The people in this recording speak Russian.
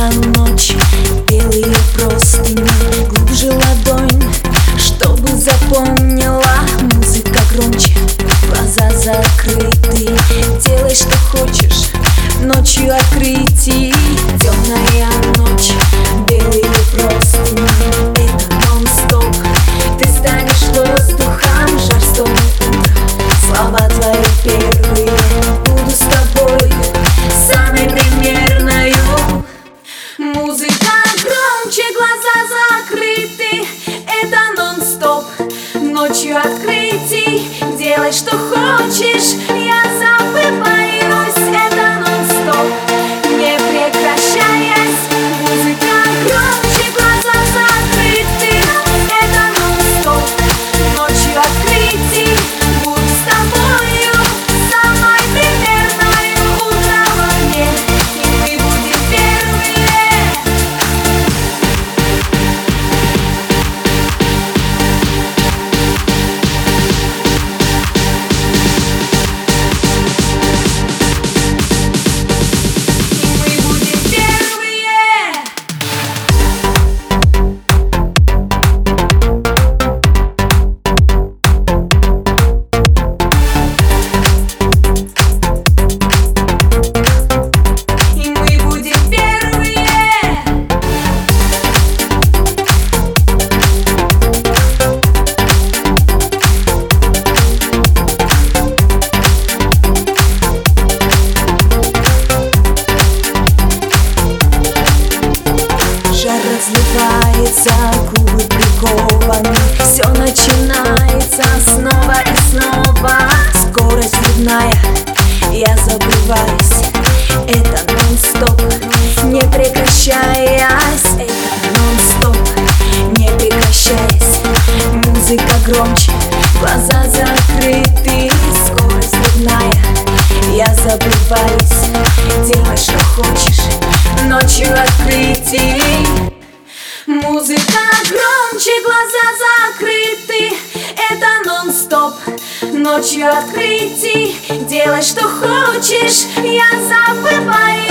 Темная ночь, белые простыни, глубже ладонь, чтобы запомнила. Музыка громче, глаза закрыты. Делай, что хочешь, ночью открытий. Темная ночь, белые простыни, это нон-стоп. Ты станешь воздухом, жар столь утро. Слова твои первые, буду с тобой самой примерною. Музыка громче, глаза закрыты. Это нон-стоп, ночью открытий. Делай, что хочешь, я забываюсь. Это нон-стоп, не прекращаясь. Музыка громче, глаза закрыты. Это нон-стоп, ночью открытий. Буду с тобою самой примерною. Утро во мне, и мы будем первые. Разливается, губы прикованы. Все начинается снова и снова. Скорость грудная, я забываюсь. Это нон-стоп, не прекращаясь. Это нон-стоп, не прекращаясь. Музыка громче, глаза закрыты. Скорость грудная, я забываюсь. Делай, что хочешь, ночью открытий. Музыка громче, глаза закрыты. Это нон-стоп, ночью открытий. Делай, что хочешь, я забываю.